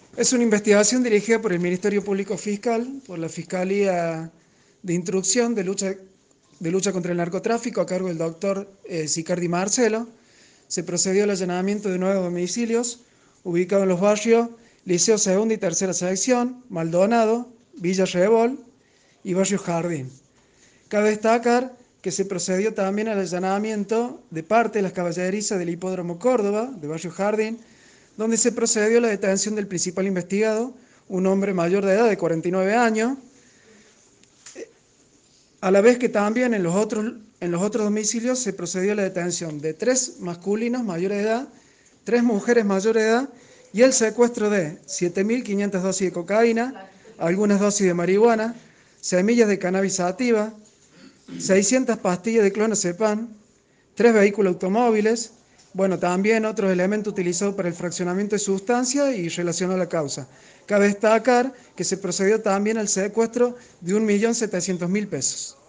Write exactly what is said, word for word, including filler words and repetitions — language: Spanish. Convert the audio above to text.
Es una investigación dirigida por el Ministerio Público Fiscal, por la Fiscalía de Instrucción de Lucha, de Lucha contra el Narcotráfico, a cargo del doctor eh, Sicardi Marcelo. Se procedió al allanamiento de nueve domicilios ubicados en los barrios Liceo Segunda y Tercera Sección, Maldonado, Villa Rebol y Barrio Jardín. Cabe destacar que se procedió también al allanamiento de parte de las caballerizas del Hipódromo Córdoba, de Barrio Jardín, donde se procedió a la detención del principal investigado, un hombre mayor de edad de cuarenta y nueve años, a la vez que también en los otros, en los otros domicilios se procedió a la detención de tres masculinos mayores de edad, tres mujeres mayores de edad y el secuestro de siete mil quinientas dosis de cocaína, algunas dosis de marihuana, semillas de cannabis sativa, seiscientas pastillas de clonazepam, tres vehículos automóviles, bueno, también otros elementos utilizados para el fraccionamiento de sustancias y relacionado a la causa. Cabe destacar que se procedió también al secuestro de un millón setecientos mil pesos.